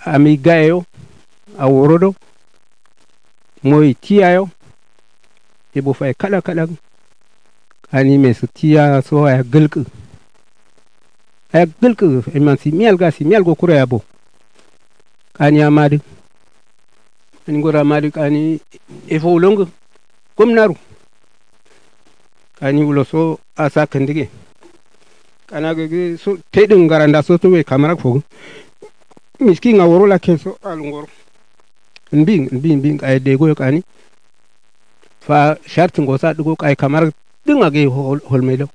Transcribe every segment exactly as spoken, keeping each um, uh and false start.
ami gayo a worodo moy tiyayo e bo fay kala kala ani me su tiya so ay gulku ay gulku e man si miel ga si miel go kura yabo kani amadi ani gora amadi kani e fo longo gomnaru kani wulo so asa kandige kana ga so tedin garanda so to we kamara fo miski nga woro la keso alungoro mbing mbing mbing ay dego kani fa sharti ngo sa dugo kay kamar dinga ge hol, hol melo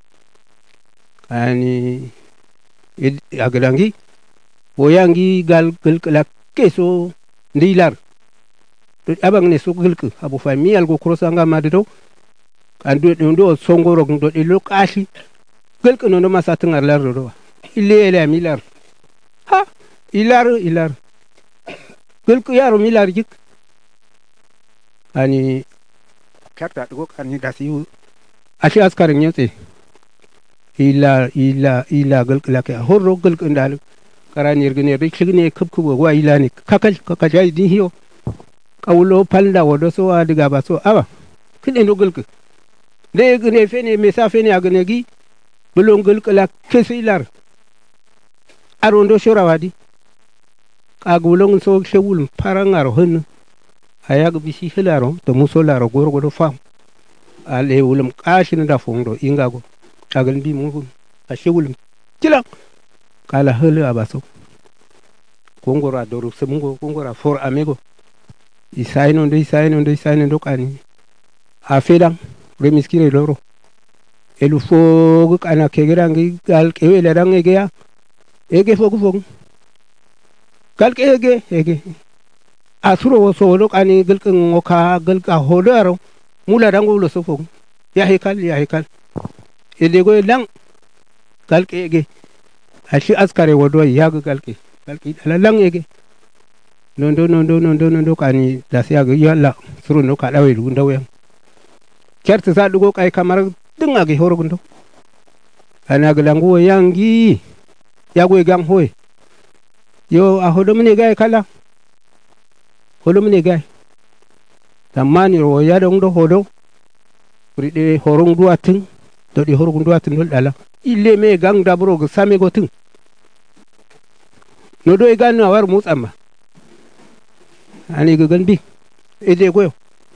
ani agadangi woyangi gal gel la keso ndilar to abang ne so gel ko abu fa mi algo krosa nga maddo andu ndo songoro ndo de lokashi gel ko no ma satangar lar do ile ele milar ha ilar ilar gel ko yaro milar jik ani karta dugo kan dasi ashi askarin yote ila ila ila gel la ka horro gel ko ndal karani ergene rikshigne kubkubo wa ila ni kakal kakal din hiyo kawlo palda wodo so adiga ba so aba kide ndo gel ko de gene fene mesa fene agene gi bulon gel la kesilar arondo shorawadi kagulong so shewul parangar hun ayag bisi hilaro to musolaro gorgo do fam ale wulum kashin da fondo ingago tagal bi mu a shewul kila kala helu abaso kongora doru semungo kongora for amego isaino ndo isaino ndo isaino ndo kani a fedan remiskire loro elu fogu kana kegerangi gal kewele range ya ege fogu fogu gal ege ege asuro wo so lo kani gal kan ka gal ka hodaro mula dango lo so fogu ya hekal ya hekal ede go lang gal ege ashi askare wodo yaga gal ke gal ke lang ege nondo nondo nondo nondo kani da sai ga yalla suru no ka dawe lu ndaw yan kerta sa dugo kai kamar dinga ge horo gundo ana ga lango yangi yago gang hoy yo a hodo mene gay kala hodo mene gay tamani ro ya dong do hodo ride horong duatin do di horong duatin dol dala ille me gang da bro ga same gotin no do e ganno war mutsamba ani ga ganbi ede goyo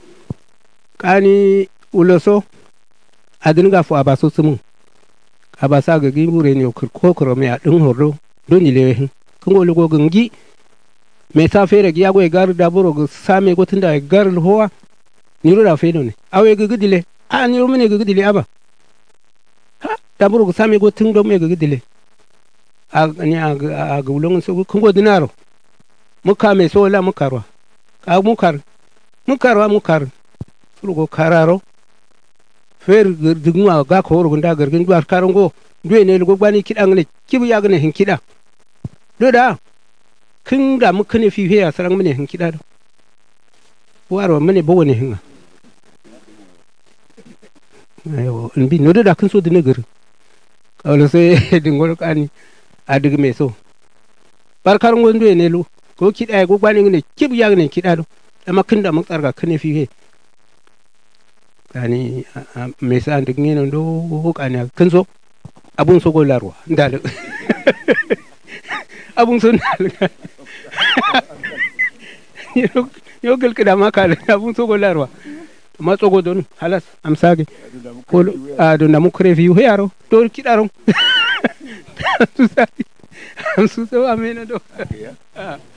kani uloso adin ga fu abaso sumu abasa ga gimure ne ko ko me adin hordo doni le kungo lugo gangi me sa fere gi yago gar da boro go same go tunda gar howa ni ro da fe ne awe ga gidile a ni ro mene ga gidile aba ha da boro go same go tun do me ga gidile a ni a ga ulon so kungo dinaro muka me so la mukarwa ka mukar mukarwa mukar rugo kararo fer digma ga ko ro gunda gargin duar karango duwe ne lugo gbani kidan ne kibu ya gane hin kida do da kin ga muka ne fife ya saran mene hin kida do waro mene bo ne hin ayo nbi no da kin so de negur kawlo sai dingol kani adig me so bar karango duwe ne lu ko kida go gbani ne kibu ya gane kida do amma kin da muka tsarga kin ne fife kani me sa ndig ngino ndo kani kin so abun so go larwa ndal abun so ndal yo yo gel kada makale abun so go larwa ma so go don halas am sage ko ado na mu krevi hu yaro do kidaro am su so amena do